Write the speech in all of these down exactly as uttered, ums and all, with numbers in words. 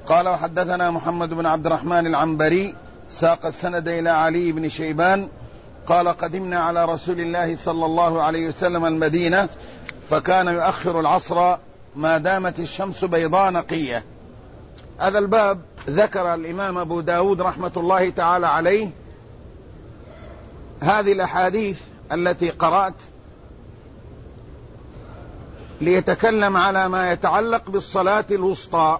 قال وحدثنا محمد بن عبد الرحمن العنبري ساق السند إلى علي بن شيبان قال قدمنا على رسول الله صلى الله عليه وسلم المدينة فكان يؤخر العصر ما دامت الشمس بيضاء نقية. هذا الباب ذكر الإمام أبو داود رحمة الله تعالى عليه هذه الأحاديث التي قرأت ليتكلم على ما يتعلق بالصلاة الوسطى.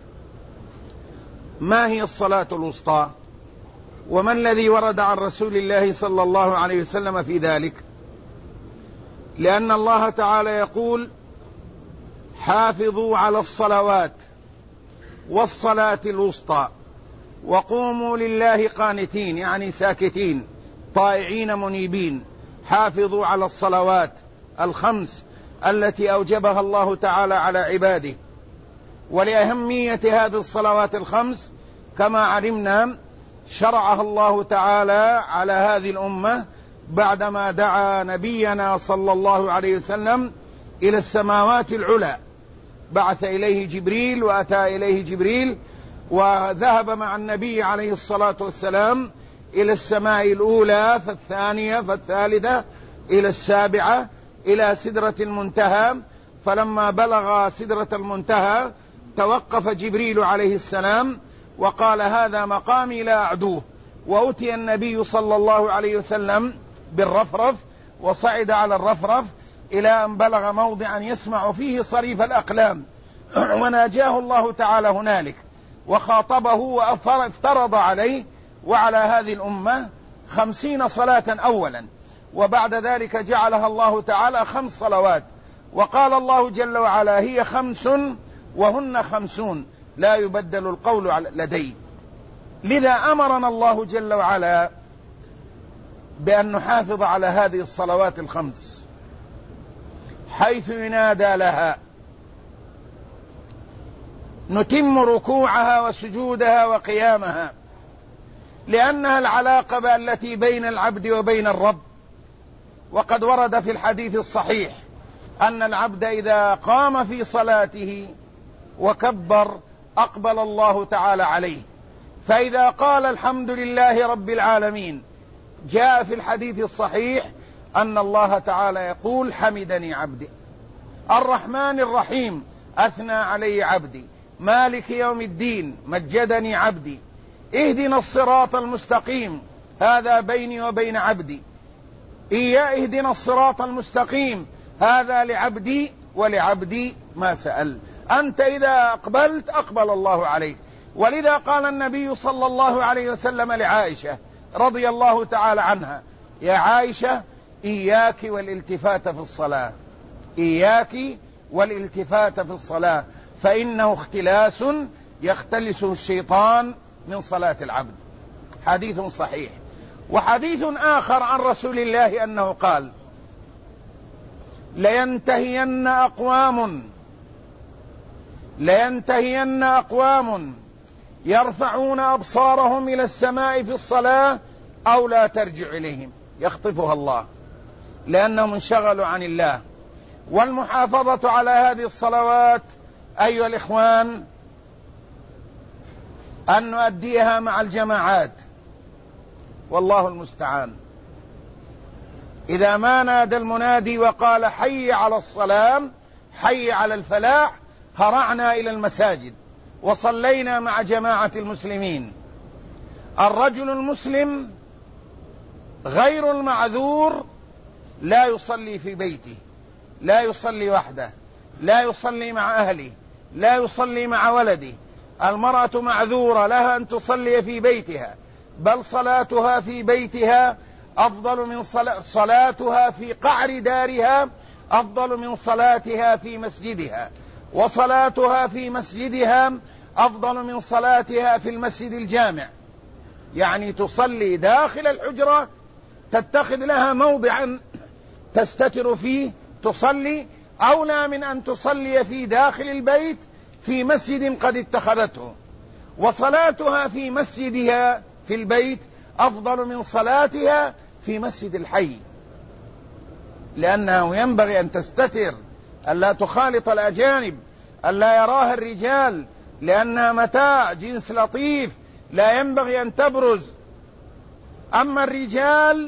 ما هي الصلاة الوسطى وما الذي ورد عن رسول الله صلى الله عليه وسلم في ذلك؟ لأن الله تعالى يقول حافظوا على الصلوات والصلاة الوسطى وقوموا لله قانتين، يعني ساكتين طائعين منيبين. حافظوا على الصلوات الخمس التي أوجبها الله تعالى على عباده. ولأهمية هذه الصلوات الخمس كما علمنا شرعها الله تعالى على هذه الأمة بعدما دعا نبينا صلى الله عليه وسلم إلى السماوات العلى، بعث إليه جبريل وأتى إليه جبريل وذهب مع النبي عليه الصلاة والسلام إلى السماء الأولى فالثانية فالثالثة إلى السابعة إلى سدرة المنتهى. فلما بلغ سدرة المنتهى توقف جبريل عليه السلام وقال هذا مقامي لا أعدوه، وأتي النبي صلى الله عليه وسلم بالرفرف وصعد على الرفرف إلى أن بلغ موضعا يسمع فيه صريف الأقلام وناجاه الله تعالى هنالك وخاطبه وافترض عليه وعلى هذه الأمة خمسين صلاة أولا، وبعد ذلك جعلها الله تعالى خمس صلوات، وقال الله جل وعلا هي خمس وهن خمسون لا يبدل القول لدي. لذا أمرنا الله جل وعلا بأن نحافظ على هذه الصلوات الخمس حيث ينادى لها، نتم ركوعها وسجودها وقيامها، لأنها العلاقة التي بين العبد وبين الرب. وقد ورد في الحديث الصحيح أن العبد إذا قام في صلاته وكبر أقبل الله تعالى عليه، فإذا قال الحمد لله رب العالمين جاء في الحديث الصحيح أن الله تعالى يقول حمدني عبدي، الرحمن الرحيم أثنى علي عبدي، مالك يوم الدين مجدني عبدي، اهدنا الصراط المستقيم هذا بيني وبين عبدي، إياه اهدنا الصراط المستقيم هذا لعبدي ولعبدي ما سأل. أنت إذا أقبلت أقبل الله عليك. ولذا قال النبي صلى الله عليه وسلم لعائشة رضي الله تعالى عنها يا عائشة إياك والالتفات في الصلاة، إياك والالتفات في الصلاة فإنه اختلاس يختلسه الشيطان من صلاة العبد. حديث صحيح. وحديث آخر عن رسول الله أنه قال لينتهين أقوام لينتهين أقوام يرفعون أبصارهم إلى السماء في الصلاة أو لا ترجع إليهم يخطفها الله، لأنهم انشغلوا عن الله. والمحافظة على هذه الصلوات أيها الإخوان أن نؤديها مع الجماعات، والله المستعان. إذا ما نادى المنادي وقال حي على الصلاة حي على الفلاح هرعنا إلى المساجد وصلينا مع جماعة المسلمين. الرجل المسلم غير المعذور لا يصلي في بيته، لا يصلي وحده، لا يصلي مع أهله، لا يصلي مع ولده. المرأة معذورة لها أن تصلي في بيتها، بل صلاتها في بيتها أفضل من صلاتها في قعر دارها، أفضل من صلاتها في مسجدها، وصلاتها في مسجدها أفضل من صلاتها في المسجد الجامع. يعني تصلي داخل الحجرة، تتخذ لها موضعا تستتر فيه تصلي، أولى من أن تصلي في داخل البيت في مسجد قد اتخذته. وصلاتها في مسجدها في البيت أفضل من صلاتها في مسجد الحي، لأنه ينبغي أن تستتر، ألا تخالط الأجانب، ألا يراها الرجال، لأنها متاع جنس لطيف لا ينبغي أن تبرز. أما الرجال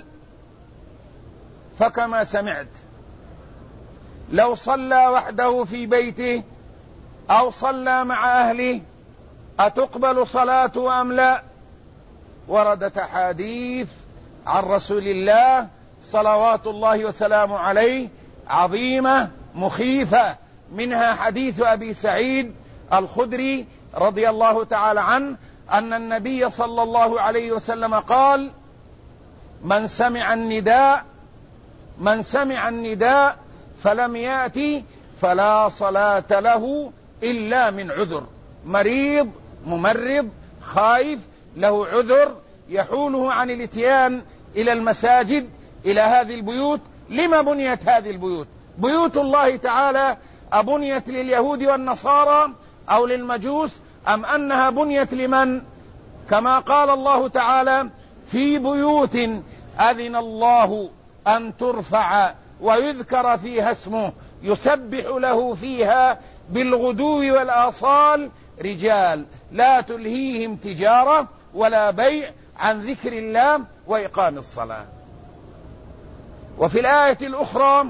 فكما سمعت، لو صلى وحده في بيته أو صلى مع أهله أتقبل صلاته أم لا؟ وردت أحاديث عن رسول الله صلوات الله وسلامه عليه عظيمة مخيفة، منها حديث أبي سعيد الخدري رضي الله تعالى عنه أن النبي صلى الله عليه وسلم قال: من سمع النداء من سمع النداء فلم يأتي فلا صلاة له إلا من عذر. مريض ممرض خايف له عذر يحوله عن الاتيان إلى المساجد، إلى هذه البيوت. لما بنيت هذه البيوت؟ بيوت الله تعالى أبنيت لليهود والنصارى أو للمجوس، أم أنها بنيت لمن؟ كما قال الله تعالى: في بيوت أذن الله أن ترفع ويذكر فيها اسمه يسبح له فيها بالغدو والآصال رجال لا تلهيهم تجارة ولا بيع عن ذكر الله وإقام الصلاة. وفي الآية الأخرى: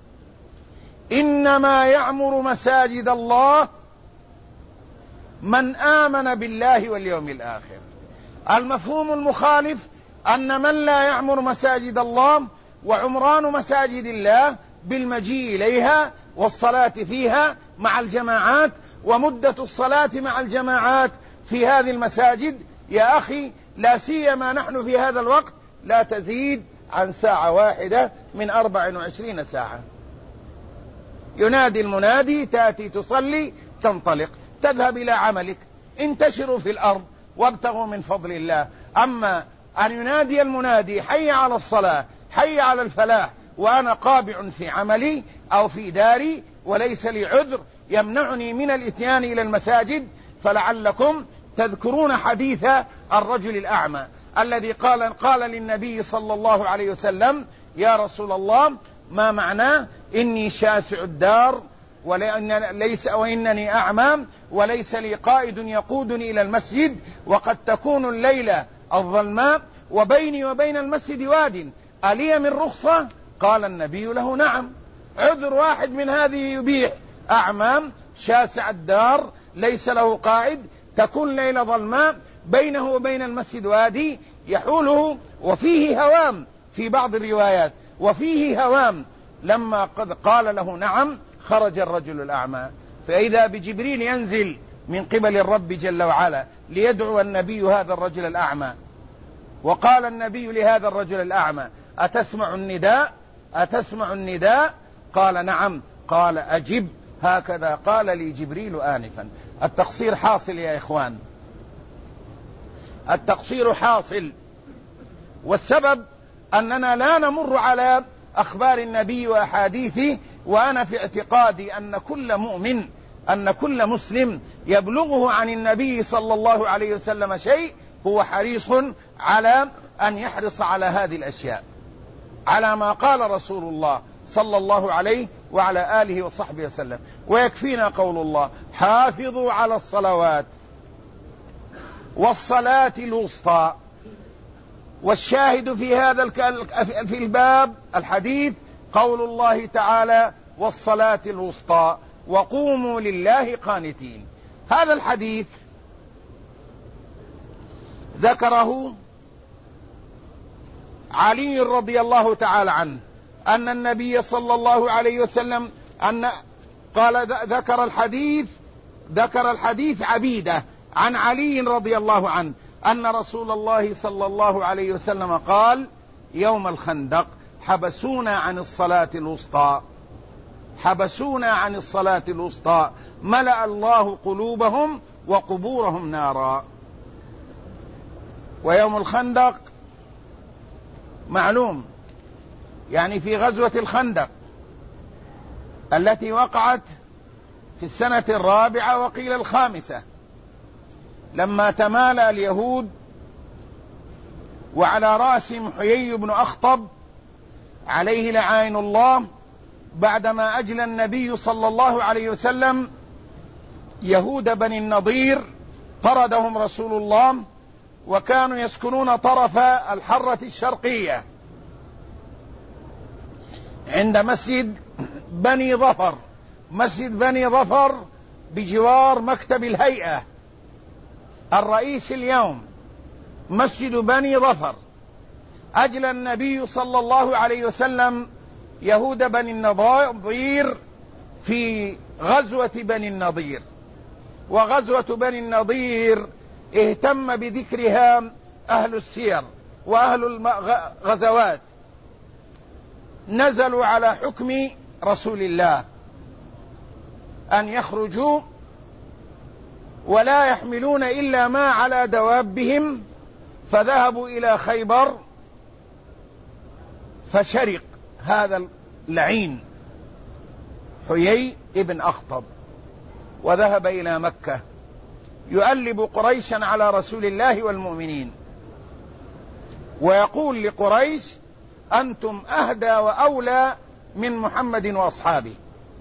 إنما يعمر مساجد الله من آمن بالله واليوم الآخر. المفهوم المخالف أن من لا يعمر مساجد الله وعمران مساجد الله بالمجيء إليها والصلاة فيها مع الجماعات، ومدة الصلاة مع الجماعات في هذه المساجد يا أخي لا سيما نحن في هذا الوقت لا تزيد عن ساعة واحدة من أربع وعشرين ساعة. ينادي المنادي، تأتي تصلي تنطلق تذهب إلى عملك. انتشروا في الأرض وابتغوا من فضل الله. أما أن ينادي المنادي حي على الصلاة حي على الفلاح وأنا قابع في عملي أو في داري وليس لي عذر يمنعني من الاتيان إلى المساجد، فلعلكم تذكرون حديث الرجل الأعمى الذي قال قال للنبي صلى الله عليه وسلم: يا رسول الله ما معناه إني شاسع الدار وليس وإنني أعمى وليس لي قائد يقودني إلى المسجد وقد تكون الليلة الظلماء وبيني وبين المسجد واد، ألي من رخصة؟ قال النبي له: نعم. عذر واحد من هذه يبيح: أعمى شاسع الدار ليس له قائد، تكون ليلة ظلماء، بينه وبين المسجد وادي يحوله وفيه هوام في بعض الروايات وفيه هوام. لما قد قال له نعم خرج الرجل الأعمى، فإذا بجبريل ينزل من قبل الرب جل وعلا ليدعو النبي هذا الرجل الأعمى. وقال النبي لهذا الرجل الأعمى: أتسمع النداء؟ أتسمع النداء؟ قال: نعم. قال: أجب، هكذا قال لي جبريل آنفا. التقصير حاصل يا إخوان، التقصير حاصل، والسبب أننا لا نمر على أخبار النبي وأحاديثه وأنا في اعتقادي أن كل مؤمن أن كل مسلم يبلغه عن النبي صلى الله عليه وسلم شيء هو حريص على أن يحرص على هذه الأشياء، على ما قال رسول الله صلى الله عليه وعلى آله وصحبه وسلم. ويكفينا قول الله: حافظوا على الصلوات والصلاة الوسطى. والشاهد في هذا في الباب الحديث قول الله تعالى: والصلاة الوسطى وقوموا لله قانتين. هذا الحديث ذكره علي رضي الله تعالى عنه أن النبي صلى الله عليه وسلم أن قال ذكر الحديث ذكر الحديث عبيدة عن علي رضي الله عنه أن رسول الله صلى الله عليه وسلم قال: يوم الخندق حبسونا عن الصلاة الوسطى حبسونا عن الصلاة الوسطى ملأ الله قلوبهم وقبورهم نارا. ويوم الخندق معلوم، يعني في غزوة الخندق التي وقعت في السنة الرابعة وقيل الخامسة، لما تمالأ اليهود وعلى رأسهم حيي بن أخطب عليه لعائن الله، بعدما أجلى النبي صلى الله عليه وسلم يهود بني النضير طردهم رسول الله، وكانوا يسكنون طرف الحرة الشرقية عند مسجد بني ظفر. مسجد بني ظفر بجوار مكتب الهيئة الرئيس اليوم، مسجد بني ظفر. أجلى النبي صلى الله عليه وسلم يهود بني النضير في غزوة بني النضير، وغزوة بني النضير اهتم بذكرها أهل السير وأهل الغزوات. نزلوا على حكم رسول الله أن يخرجوا ولا يحملون إلا ما على دوابهم، فذهبوا إلى خيبر، فشرق هذا اللعين حيي ابن أخطب وذهب إلى مكة يؤلب قريشا على رسول الله والمؤمنين، ويقول لقريش: أنتم أهدى وأولى من محمد وأصحابه.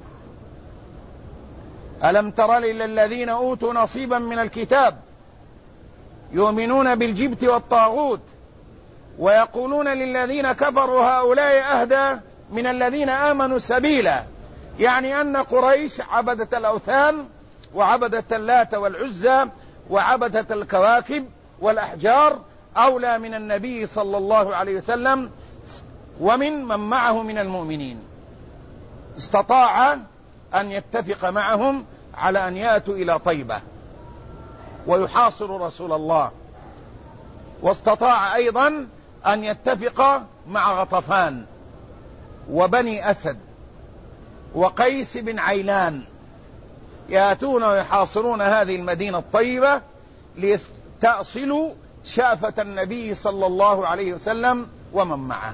ألم تر إلى الذين أوتوا نصيبا من الكتاب يؤمنون بالجبت والطاغوت ويقولون للذين كفروا هؤلاء أهدى من الذين آمنوا سبيلا. يعني أن قريش عبدت الأوثان وعبدت اللات والعزى وعبدت الكواكب والأحجار أولى من النبي صلى الله عليه وسلم ومن من معه من المؤمنين. استطاع أن يتفق معهم على أن يأتوا إلى طيبة ويحاصروا رسول الله، واستطاع أيضا أن يتفق مع غطفان وبني أسد وقيس بن عيلان، يأتون ويحاصرون هذه المدينة الطيبة ليستأصلوا شافة النبي صلى الله عليه وسلم ومن معه.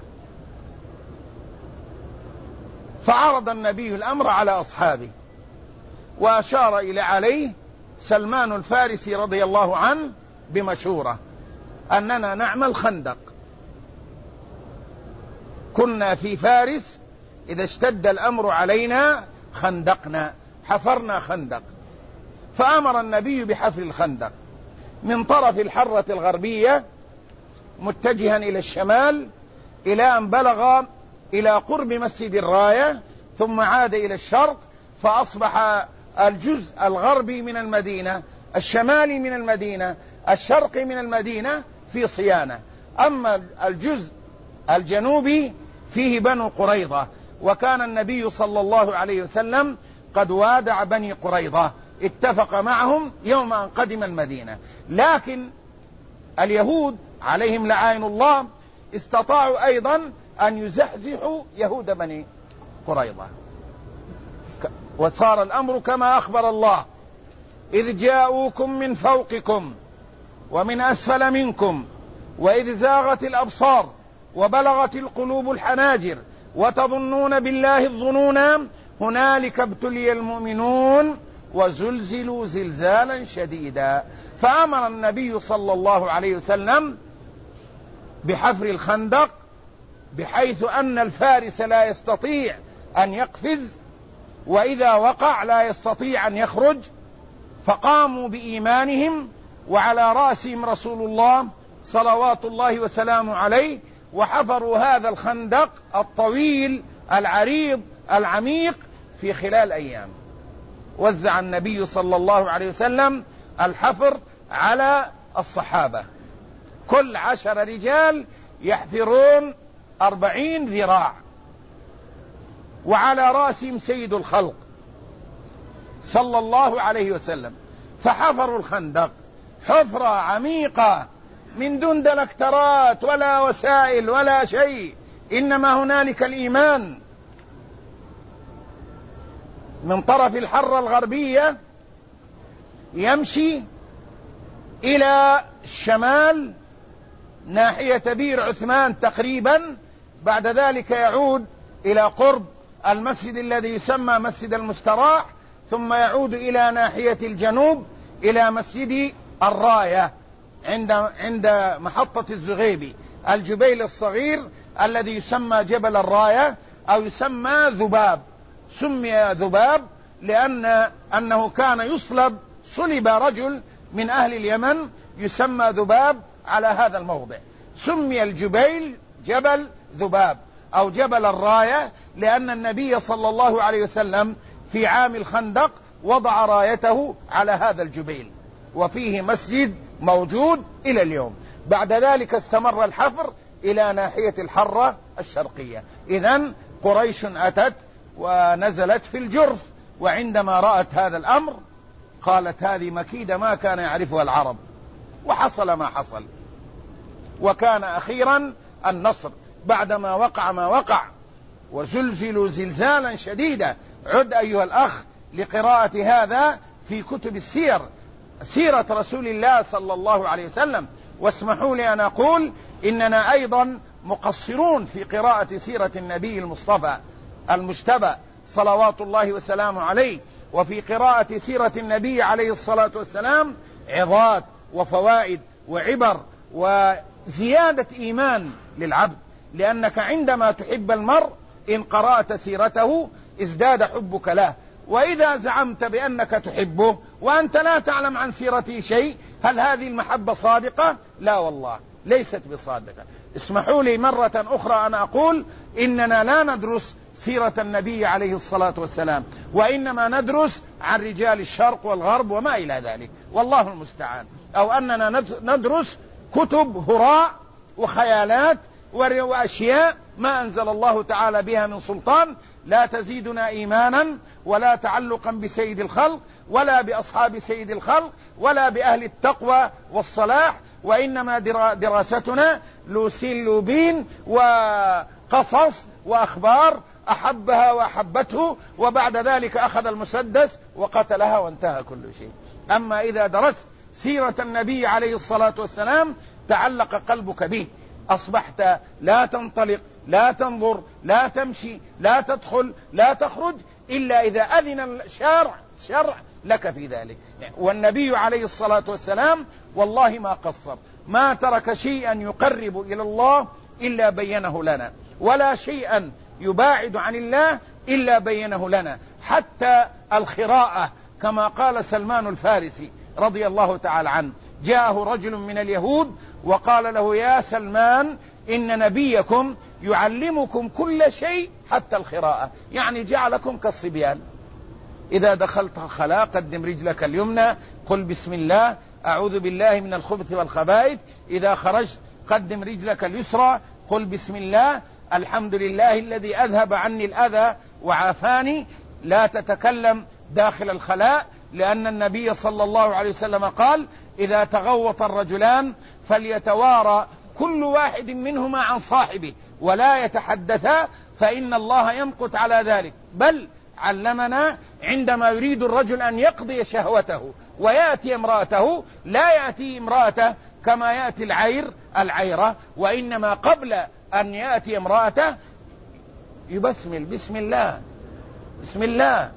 فعرض النبي الأمر على أصحابه، وأشار إلى عليه سلمان الفارسي رضي الله عنه بمشورة أننا نعمل خندق. كنا في فارس إذا اشتد الأمر علينا خندقنا، حفرنا خندق. فأمر النبي بحفر الخندق من طرف الحرة الغربية متجها إلى الشمال إلى أن بلغ إلى قرب مسجد الراية، ثم عاد إلى الشرق، فأصبح الجزء الغربي من المدينة، الشمالي من المدينة، الشرقي من المدينة في صيانة. أما الجزء الجنوبي فيه بنو قريظة، وكان النبي صلى الله عليه وسلم قد وادع بني قريظة، اتفق معهم يوم أن قدم المدينة. لكن اليهود عليهم لعائن الله استطاعوا أيضا أن يزحزحوا يهود بني قريظة، وصار الأمر كما أخبر الله: إذ جاءوكم من فوقكم ومن أسفل منكم وإذ زاغت الأبصار وبلغت القلوب الحناجر وتظنون بالله الظنونا هنالك ابتلي المؤمنون وزلزلوا زلزالا شديدا. فأمر النبي صلى الله عليه وسلم بحفر الخندق بحيث أن الفارس لا يستطيع أن يقفز، وإذا وقع لا يستطيع أن يخرج. فقاموا بإيمانهم وعلى رأسهم رسول الله صلوات الله وسلامه عليه، وحفروا هذا الخندق الطويل العريض العميق في خلال أيام. وزع النبي صلى الله عليه وسلم الحفر على الصحابة، كل عشر رجال يحفرون أربعين ذراع، وعلى رأسهم سيد الخلق صلى الله عليه وسلم. فحفروا الخندق حفرة عميقة من دون دلكترات ولا وسائل ولا شيء، إنما هنالك الإيمان. من طرف الحرة الغربية يمشي إلى الشمال ناحية بير عثمان تقريبا، بعد ذلك يعود إلى قرب المسجد الذي يسمى مسجد المستراح، ثم يعود إلى ناحية الجنوب إلى مسجد الراية عند عند محطة الزغيبي، الجبيل الصغير الذي يسمى جبل الراية أو يسمى ذباب. سمي ذباب لأن أنه كان يصلب صلب رجل من أهل اليمن يسمى ذباب على هذا الموضع، سمي الجبيل جبل ذباب أو جبل الراية، لأن النبي صلى الله عليه وسلم في عام الخندق وضع رايته على هذا الجبيل، وفيه مسجد موجود إلى اليوم. بعد ذلك استمر الحفر إلى ناحية الحرة الشرقية. إذن قريش أتت ونزلت في الجرف، وعندما رأت هذا الأمر قالت هذه مكيدة ما كان يعرفها العرب، وحصل ما حصل. وكان أخيرا النصر بعدما وقع ما وقع وزلزلوا زلزالا شديدا. عد أيها الأخ لقراءة هذا في كتب السير، سيرة رسول الله صلى الله عليه وسلم. واسمحوا لي أن أقول إننا أيضا مقصرون في قراءة سيرة النبي المصطفى المجتبى صلوات الله وسلامه عليه، وفي قراءة سيرة النبي عليه الصلاة والسلام عظات وفوائد وعبر وزيادة إيمان للعبد، لأنك عندما تحب المرء إن قرأت سيرته ازداد حبك له. وإذا زعمت بأنك تحبه وأنت لا تعلم عن سيرته شيء، هل هذه المحبة صادقة؟ لا والله ليست بصادقة. اسمحوا لي مرة أخرى أن أقول إننا لا ندرس سيرة النبي عليه الصلاة والسلام، وإنما ندرس عن رجال الشرق والغرب وما إلى ذلك، والله المستعان. أو أننا ندرس كتب هراء وخيالات وأشياء ما أنزل الله تعالى بها من سلطان، لا تزيدنا إيمانا ولا تعلقا بسيد الخلق ولا بأصحاب سيد الخلق ولا بأهل التقوى والصلاح، وإنما دراستنا لوسين لوبين وقصص وأخبار أحبها وأحبته، وبعد ذلك أخذ المسدس وقتلها وانتهى كل شيء. أما إذا درست سيرة النبي عليه الصلاة والسلام تعلق قلبك به، أصبحت لا تنطلق لا تنظر لا تمشي لا تدخل لا تخرج إلا إذا أذن الشارع شرع لك في ذلك. والنبي عليه الصلاة والسلام والله ما قصر، ما ترك شيئا يقرب إلى الله إلا بينه لنا، ولا شيئا يباعد عن الله إلا بينه لنا، حتى الخراءة كما قال سلمان الفارسي رضي الله تعالى عنه. جاءه رجل من اليهود وقال له يا سلمان إن نبيكم يعلمكم كل شيء حتى الخراءة، يعني جعلكم كالصبيان. إذا دخلت الخلاء قدم رجلك اليمنى قل بسم الله أعوذ بالله من الخبث والخبائث، إذا خرجت قدم رجلك اليسرى قل بسم الله الحمد لله الذي أذهب عني الأذى وعافاني. لا تتكلم داخل الخلاء، لأن النبي صلى الله عليه وسلم قال إذا تغوط الرجلان فليتوارى كل واحد منهما عن صاحبه ولا يتحدثا فإن الله يمقت على ذلك. بل علمنا عندما يريد الرجل أن يقضي شهوته ويأتي امرأته لا يأتي امرأته كما يأتي العير العيرة، وإنما قبل أن يأتي امرأته يبسمل بسم الله بسم الله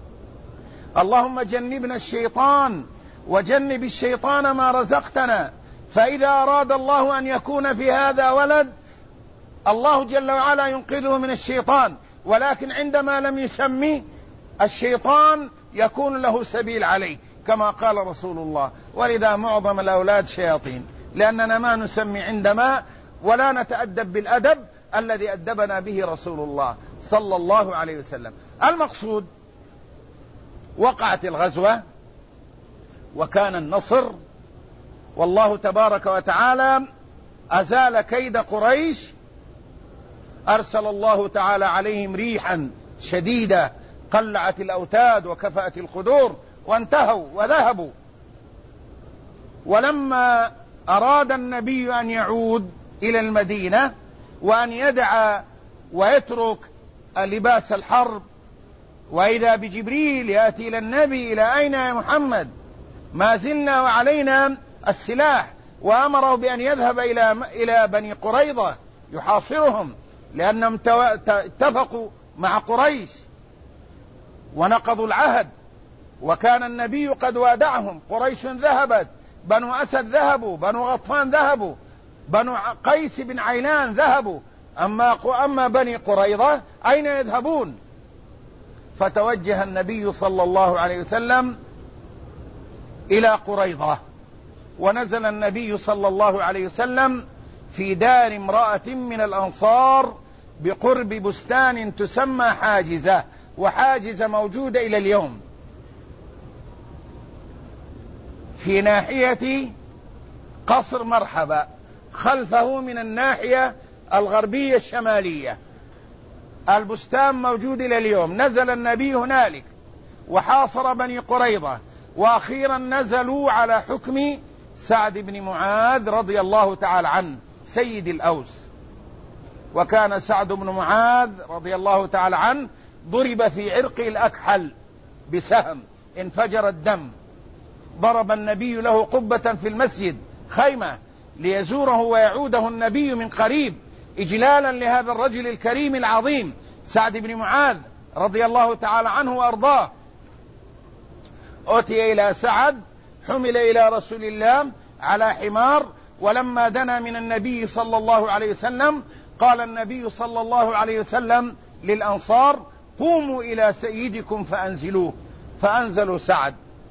اللهم جنبنا الشيطان وجنب الشيطان ما رزقتنا. فإذا أراد الله أن يكون في هذا ولد الله جل وعلا ينقذه من الشيطان، ولكن عندما لم يسمي الشيطان يكون له سبيل عليه كما قال رسول الله. ولذا معظم الأولاد شياطين، لأننا ما نسمي عندما ولا نتأدب بالأدب الذي أدبنا به رسول الله صلى الله عليه وسلم. المقصود وقعت الغزوة وكان النصر، والله تبارك وتعالى أزال كيد قريش، أرسل الله تعالى عليهم ريحا شديدة قلعت الأوتاد وكفأت القدور وانتهوا وذهبوا. ولما أراد النبي أن يعود إلى المدينة وأن يدع ويترك لباس الحرب، وإذا بجبريل يأتي إلى النبي إلى أين يا محمد ما زلنا وعلينا السلاح، وأمره بأن يذهب إلى إلى بني قريظة يحاصرهم لأنهم اتفقوا مع قريش ونقضوا العهد، وكان النبي قد وادعهم. قريش ذهبت، بنو أسد ذهبوا، بنو غطفان ذهبوا، بنو قيس بن عيلان ذهبوا، أما أما بني قريظة أين يذهبون؟ فتوجه النبي صلى الله عليه وسلم إلى قريظة، ونزل النبي صلى الله عليه وسلم في دار امرأة من الأنصار بقرب بستان تسمى حاجزة، وحاجزة موجودة إلى اليوم في ناحية قصر مرحبا، خلفه من الناحية الغربية الشمالية. البستان موجود إلى اليوم. نزل النبي هنالك وحاصر بني قريظة، وأخيرا نزلوا على حكم سعد بن معاذ رضي الله تعالى عنه سيد الأوس. وكان سعد بن معاذ رضي الله تعالى عنه ضرب في عرقه الأكحل بسهم انفجر الدم. ضرب النبي له قبة في المسجد، خيمة، ليزوره ويعوده النبي من قريب إجلالا لهذا الرجل الكريم العظيم سعد بن معاذ رضي الله تعالى عنه وأرضاه. أتي إلى سعد، حمل إلى رسول الله على حمار، ولما دنا من النبي صلى الله عليه وسلم قال النبي صلى الله عليه وسلم للأنصار: قوموا إلى سيدكم فأنزلوه. فأنزلوا سعد،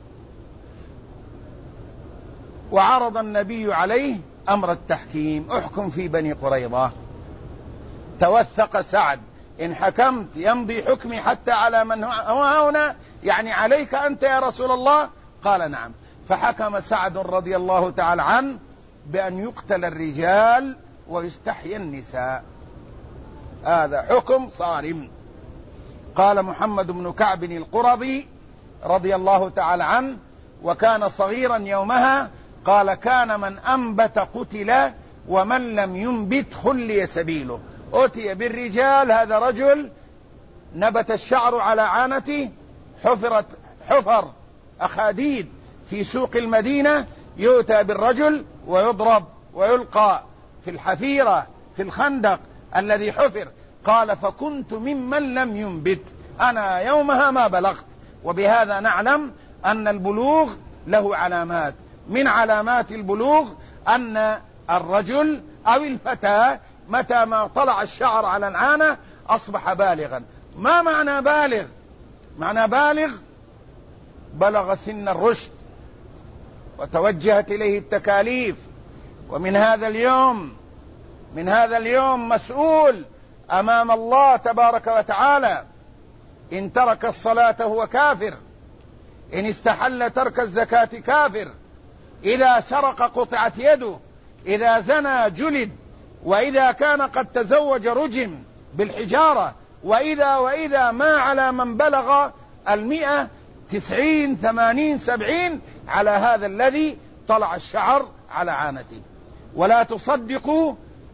وعرض النبي عليه أمر التحكيم: احكم في بني قريظة. توثق سعد: إن حكمت يمضي حكمي حتى على من هو هنا، يعني عليك أنت يا رسول الله؟ قال: نعم. فحكم سعد رضي الله تعالى عنه بأن يقتل الرجال ويستحيي النساء. هذا حكم صارم. قال محمد بن كعب القرظي رضي الله تعالى عنه، وكان صغيرا يومها، قال: كان من أنبت قتل ومن لم ينبت خلي سبيله. أتي بالرجال، هذا رجل نبت الشعر على عانته، حفرت حفر أخاديد في سوق المدينة، يؤتى بالرجل ويضرب ويلقى في الحفيرة في الخندق الذي حفر. قال: فكنت ممن لم ينبت، أنا يومها ما بلغت. وبهذا نعلم أن البلوغ له علامات. من علامات البلوغ أن الرجل أو الفتاة متى ما طلع الشعر على العانة أصبح بالغا. ما معنى بالغ؟ معنى بالغ بلغ سن الرشد وتوجهت إليه التكاليف. ومن هذا اليوم من هذا اليوم مسؤول أمام الله تبارك وتعالى. إن ترك الصلاة هو كافر، إن استحل ترك الزكاة كافر، إذا سرق قطعت يده، إذا زنى جلد، وإذا كان قد تزوج رجم بالحجارة، وإذا وإذا ما على من بلغ المئة تسعين ثمانين سبعين على هذا الذي طلع الشعر على عانته. ولا تصدقوا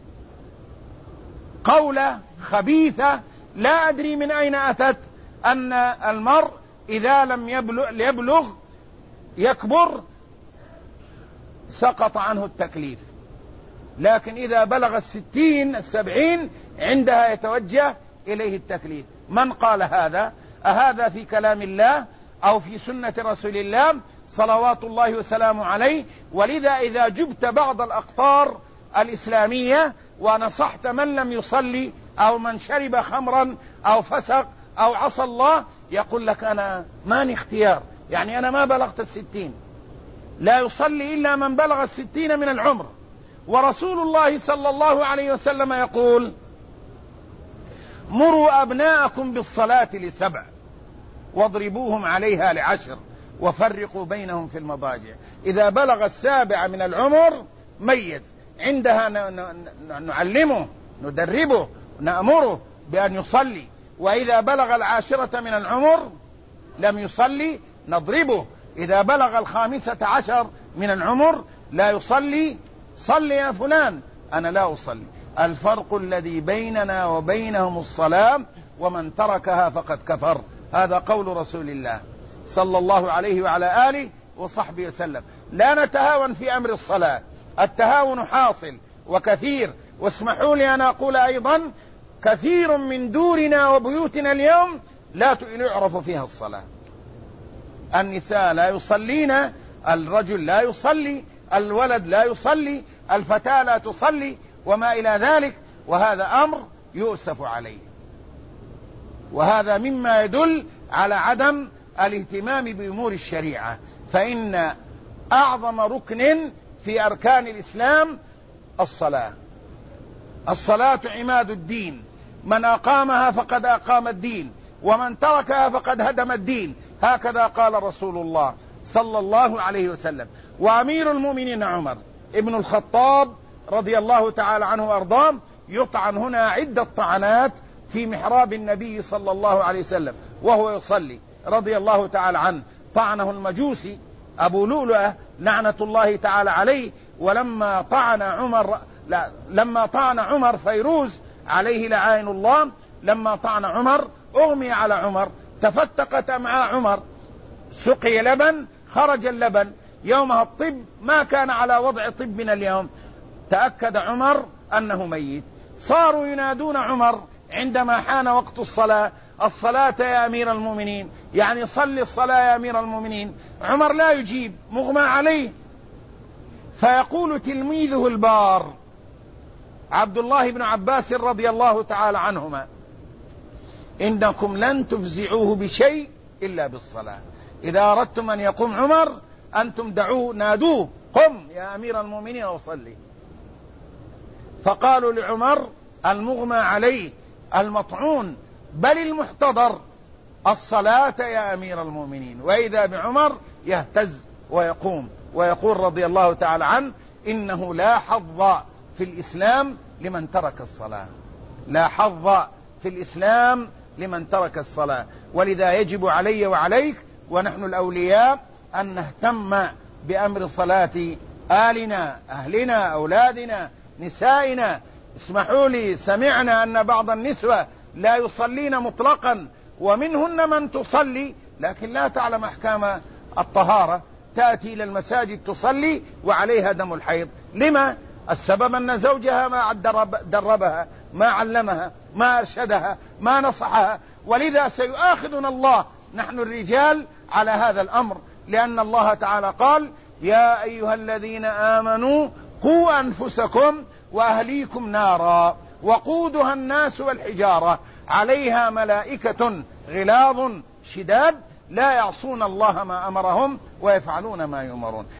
قولة خبيثة لا أدري من أين أتت، أن المرء إذا لم يبلغ, يبلغ يكبر سقط عنه التكليف، لكن إذا بلغ الستين السبعين عندها يتوجه إليه التكليف. من قال هذا؟ أهذا في كلام الله أو في سنة رسول الله صلوات الله وسلامه عليه؟ ولذا إذا جبت بعض الأقطار الإسلامية ونصحت من لم يصلي أو من شرب خمرا أو فسق أو عصى الله، يقول لك: أنا ماني اختيار، يعني أنا ما بلغت الستين. لا يصلي إلا من بلغ الستين من العمر. ورسول الله صلى الله عليه وسلم يقول: مروا أبناءكم بالصلاة لسبع واضربوهم عليها لعشر وفرقوا بينهم في المضاجع. إذا بلغ السابع من العمر ميز، عندها نعلمه ندربه نأمره بأن يصلي. وإذا بلغ العاشرة من العمر لم يصلي نضربه. إذا بلغ الخامسة عشر من العمر لا يصلي: صل يا فلان، أنا لا أصلي. الفرق الذي بيننا وبينهم الصلاة، ومن تركها فقد كفر. هذا قول رسول الله صلى الله عليه وعلى آله وصحبه وسلم. لا نتهاون في أمر الصلاة، التهاون حاصل وكثير. واسمحوا لي أن أقول أيضا: كثير من دورنا وبيوتنا اليوم لا يعرف فيها الصلاة. النساء لا يصلين، الرجل لا يصلي، الولد لا يصلي، الفتاة لا تصلي، وما إلى ذلك. وهذا أمر يؤسف عليه، وهذا مما يدل على عدم الاهتمام بأمور الشريعة، فإن أعظم ركن في أركان الإسلام الصلاة. الصلاة عماد الدين، من أقامها فقد أقام الدين، ومن تركها فقد هدم الدين، هكذا قال رسول الله صلى الله عليه وسلم. وأمير المؤمنين عمر ابن الخطاب رضي الله تعالى عنه وأرضاه يطعن هنا عدة طعنات في محراب النبي صلى الله عليه وسلم وهو يصلي رضي الله تعالى عنه. طعنه المجوسي أبو لؤلؤة لعنة الله تعالى عليه، ولما طعن عمر لا لما طعن عمر فيروز عليه لعائن الله، لما طعن عمر أغمي على عمر، تفتقت أمعاء عمر، سقي لبن خرج اللبن. يومها الطب ما كان على وضع طب من اليوم، تأكد عمر أنه ميت. صاروا ينادون عمر عندما حان وقت الصلاة: الصلاة يا أمير المؤمنين، يعني صل الصلاة يا أمير المؤمنين. عمر لا يجيب، مغمى عليه. فيقول تلميذه البار عبد الله بن عباس رضي الله تعالى عنهما: إنكم لن تفزعوه بشيء إلا بالصلاة. إذا أردتم أن يقوم عمر أنتم دعوه، نادوه: قم يا أمير المؤمنين وصلي. فقالوا لعمر المغمى عليه المطعون بل المحتضر: الصلاة يا أمير المؤمنين. وإذا بعمر يهتز ويقوم ويقول رضي الله تعالى عنه: إنه لا حظ في الإسلام لمن ترك الصلاة، لا حظ في الإسلام لمن ترك الصلاة. ولذا يجب علي وعليك ونحن الأولياء أن نهتم بأمر صلاة آلنا، أهلنا، أولادنا، نسائنا. اسمحوا لي، سمعنا أن بعض النسوة لا يصلين مطلقا، ومنهن من تصلي لكن لا تعلم أحكام الطهارة، تأتي إلى المساجد تصلي وعليها دم الحيض. لما؟ السبب أن زوجها ما دربها، ما علمها، ما أرشدها، ما نصحها. ولذا سيؤاخذنا الله نحن الرجال على هذا الأمر، لأن الله تعالى قال: يا أيها الذين آمنوا قوا أنفسكم وأهليكم نارا وقودها الناس والحجارة عليها ملائكة غلاظ شداد لا يعصون الله ما أمرهم ويفعلون ما يؤمرون.